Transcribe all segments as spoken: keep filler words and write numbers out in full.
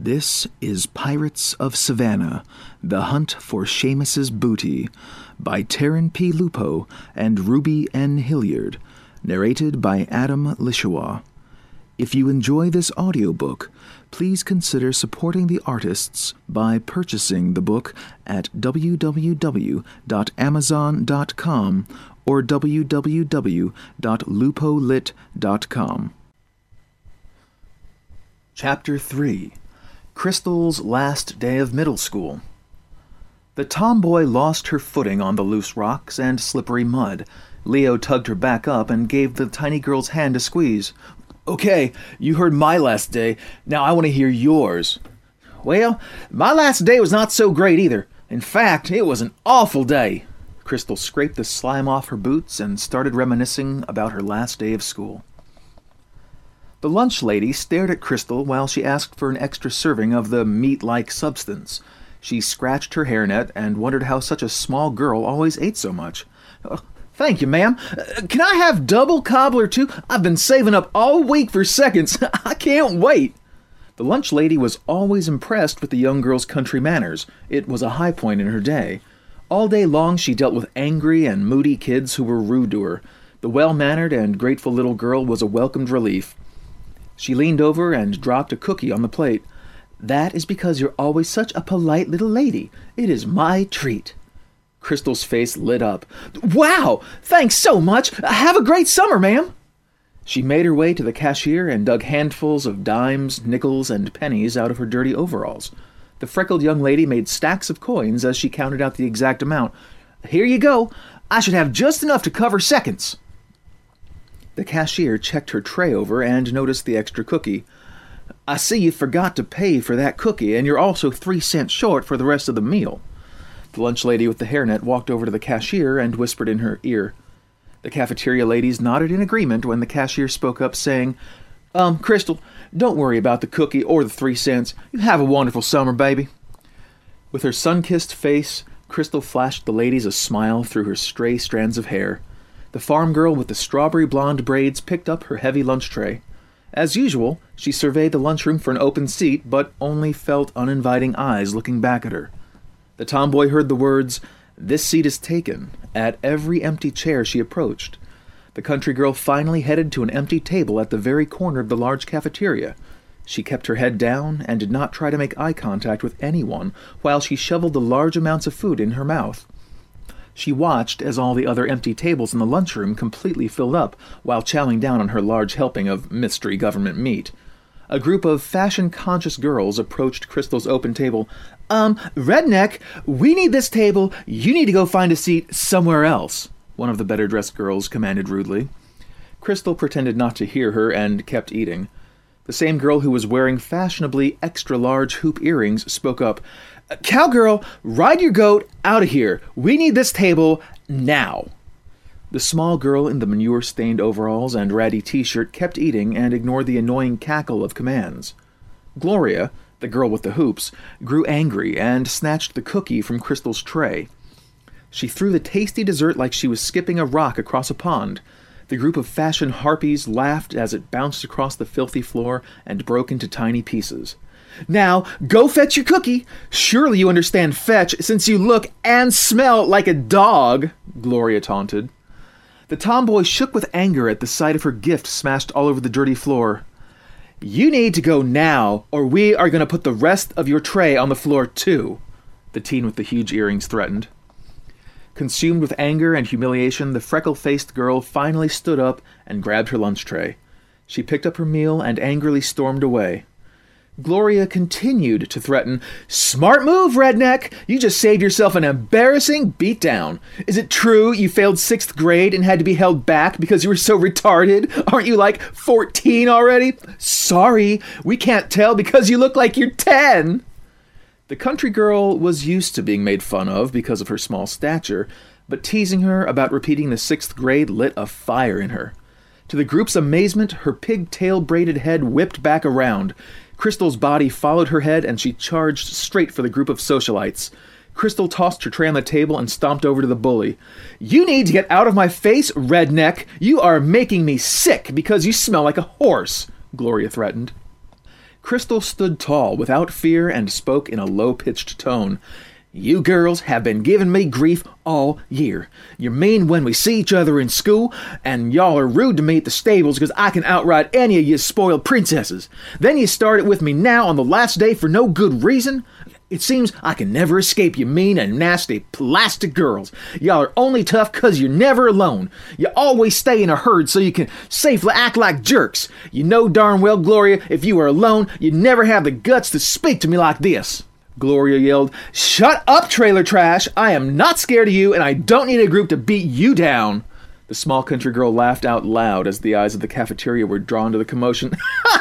This is Pirates of Savannah, The Hunt for Seamus's Booty, by Taryn P. Lupo and Ruby N. Hilliard, narrated by Adam Lishawa. If you enjoy this audiobook, please consider supporting the artists by purchasing the book at w w w dot amazon dot com or w w w dot lupolit dot com. Chapter three. Crystal's Last Day of Middle School. The tomboy lost her footing on the loose rocks and slippery mud. Leo tugged her back up and gave the tiny girl's hand a squeeze. "Okay, you heard my last day. Now I want to hear yours." "Well, my last day was not so great either. In fact, it was an awful day." Crystal scraped the slime off her boots and started reminiscing about her last day of school. The lunch lady stared at Crystal while she asked for an extra serving of the meat-like substance. She scratched her hairnet and wondered how such a small girl always ate so much. "Oh, thank you, ma'am. Uh, can I have double cobbler, too? I've been saving up all week for seconds. I can't wait." The lunch lady was always impressed with the young girl's country manners. It was a high point in her day. All day long she dealt with angry and moody kids who were rude to her. The well-mannered and grateful little girl was a welcomed relief. She leaned over and dropped a cookie on the plate. "That is because you're always such a polite little lady. It is my treat." Crystal's face lit up. "Wow! Thanks so much! Have a great summer, ma'am!" She made her way to the cashier and dug handfuls of dimes, nickels, and pennies out of her dirty overalls. The freckled young lady made stacks of coins as she counted out the exact amount. "Here you go. I should have just enough to cover seconds." The cashier checked her tray over and noticed the extra cookie. "I see you forgot to pay for that cookie, and you're also three cents short for the rest of the meal." The lunch lady with the hairnet walked over to the cashier and whispered in her ear. The cafeteria ladies nodded in agreement when the cashier spoke up, saying, Um, Crystal, don't worry about the cookie or the three cents. You have a wonderful summer, baby." With her sun-kissed face, Crystal flashed the ladies a smile through her stray strands of hair. The farm girl with the strawberry blonde braids picked up her heavy lunch tray. As usual, she surveyed the lunchroom for an open seat, but only felt uninviting eyes looking back at her. The tomboy heard the words, "This seat is taken," at every empty chair she approached. The country girl finally headed to an empty table at the very corner of the large cafeteria. She kept her head down and did not try to make eye contact with anyone while she shoveled the large amounts of food in her mouth. She watched as all the other empty tables in the lunchroom completely filled up while chowing down on her large helping of mystery government meat. A group of fashion-conscious girls approached Crystal's open table. Um, Redneck, we need this table. You need to go find a seat somewhere else," one of the better-dressed girls commanded rudely. Crystal pretended not to hear her and kept eating. The same girl who was wearing fashionably extra-large hoop earrings spoke up. "Cowgirl, ride your goat out of here. We need this table now." The small girl in the manure-stained overalls and ratty t-shirt kept eating and ignored the annoying cackle of commands. Gloria, the girl with the hoops, grew angry and snatched the cookie from Crystal's tray. She threw the tasty dessert like she was skipping a rock across a pond. The group of fashion harpies laughed as it bounced across the filthy floor and broke into tiny pieces. "Now, go fetch your cookie. Surely you understand fetch, since you look and smell like a dog," Gloria taunted. The tomboy shook with anger at the sight of her gift smashed all over the dirty floor. "You need to go now, or we are going to put the rest of your tray on the floor, too," the teen with the huge earrings threatened. Consumed with anger and humiliation, the freckle-faced girl finally stood up and grabbed her lunch tray. She picked up her meal and angrily stormed away. Gloria continued to threaten, "Smart move, Redneck! You just saved yourself an embarrassing beatdown. Is it true you failed sixth grade and had to be held back because you were so retarded? Aren't you like fourteen already? Sorry, we can't tell because you look like you're ten." The country girl was used to being made fun of because of her small stature, but teasing her about repeating the sixth grade lit a fire in her. To the group's amazement, her pigtail-braided head whipped back around. Crystal's body followed her head, and she charged straight for the group of socialites. Crystal tossed her tray on the table and stomped over to the bully. "You need to get out of my face, Redneck! You are making me sick because you smell like a horse," Gloria threatened. Crystal stood tall, without fear, and spoke in a low-pitched tone. You girls have been giving me grief all year. You're mean when we see each other in school, and y'all are rude to me at the stables because I can outride any of you spoiled princesses. Then you start it with me now on the last day for no good reason. It seems I can never escape you mean and nasty plastic girls. Y'all are only tough because you're never alone. You always stay in a herd so you can safely act like jerks. You know darn well, Gloria, if you were alone, you'd never have the guts to speak to me like this. Gloria yelled, Shut up, trailer trash! I am not scared of you, and I don't need a group to beat you down. The small country girl laughed out loud as the eyes of the cafeteria were drawn to the commotion.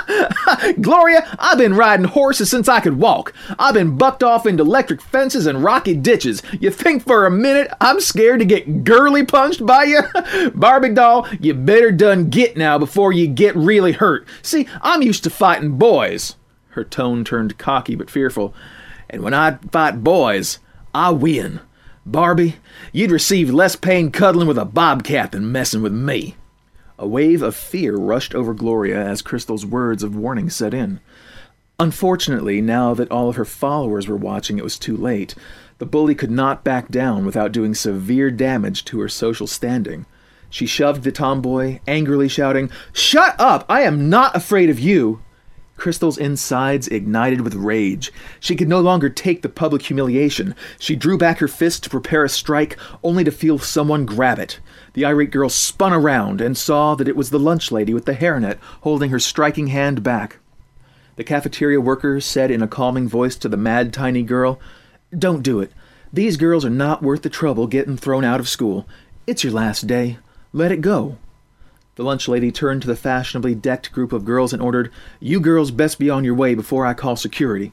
Gloria, I've been riding horses since I could walk. I've been bucked off into electric fences and rocky ditches. You think for a minute I'm scared to get girly punched by you? Barbie doll, you better done get now before you get really hurt. See, I'm used to fighting boys. Her tone turned cocky but fearful. And when I fight boys, I win. Barbie, you'd receive less pain cuddling with a bobcat than messing with me. A wave of fear rushed over Gloria as Crystal's words of warning set in. Unfortunately, now that all of her followers were watching, it was too late. The bully could not back down without doing severe damage to her social standing. She shoved the tomboy, angrily shouting, Shut up! I am not afraid of you! Crystal's insides ignited with rage. She could no longer take the public humiliation. She drew back her fist to prepare a strike, only to feel someone grab it. The irate girl spun around and saw that it was the lunch lady with the hairnet holding her striking hand back. The cafeteria worker said in a calming voice to the mad tiny girl, Don't do it. These girls are not worth the trouble getting thrown out of school. It's your last day. Let it go. The lunch lady turned to the fashionably decked group of girls and ordered, You girls best be on your way before I call security.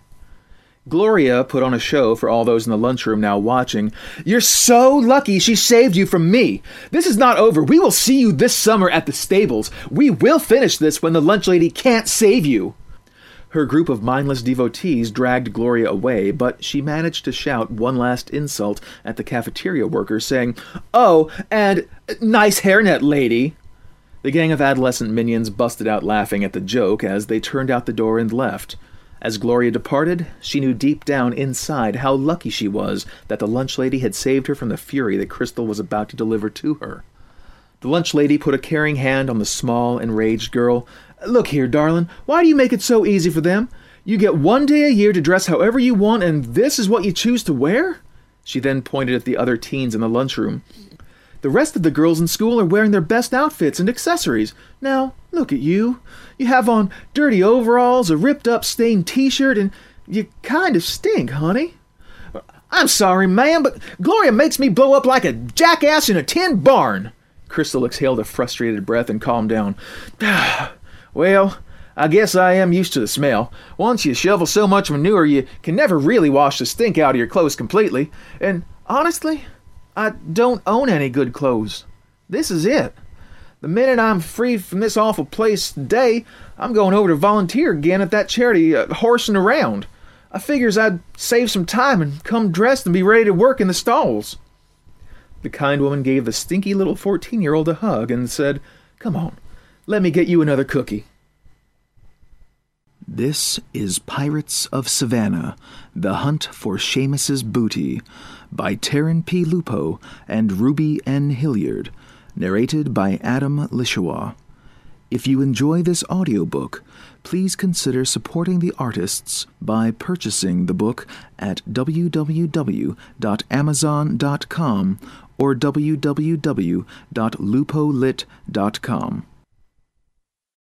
Gloria put on a show for all those in the lunchroom now watching. You're so lucky she saved you from me. This is not over. We will see you this summer at the stables. We will finish this when the lunch lady can't save you. Her group of mindless devotees dragged Gloria away, but she managed to shout one last insult at the cafeteria worker, saying, Oh, and nice hairnet, lady. The gang of adolescent minions busted out laughing at the joke as they turned out the door and left. As Gloria departed, she knew deep down inside how lucky she was that the lunch lady had saved her from the fury that Crystal was about to deliver to her. The lunch lady put a caring hand on the small, enraged girl. Look here, darling, why do you make it so easy for them? You get one day a year to dress however you want, and this is what you choose to wear? She then pointed at the other teens in the lunchroom. The rest of the girls in school are wearing their best outfits and accessories. Now, look at you. You have on dirty overalls, a ripped-up stained t-shirt, and you kind of stink, honey. I'm sorry, ma'am, but Gloria makes me blow up like a jackass in a tin barn. Crystal exhaled a frustrated breath and calmed down. Well, I guess I am used to the smell. Once you shovel so much manure, you can never really wash the stink out of your clothes completely. And honestly, I don't own any good clothes. This is it. The minute I'm free from this awful place today, I'm going over to volunteer again at that charity, uh, horsing around. I figures I'd save some time and come dressed and be ready to work in the stalls. The kind woman gave the stinky little fourteen-year-old a hug and said, Come on, let me get you another cookie. This is Pirates of Savannah, The Hunt for Seamus's Booty, by Taryn P. Lupo and Ruby N. Hilliard, narrated by Adam Lishawa. If you enjoy this audiobook, please consider supporting the artists by purchasing the book at w w w dot amazon dot com or w w w dot lupolit dot com.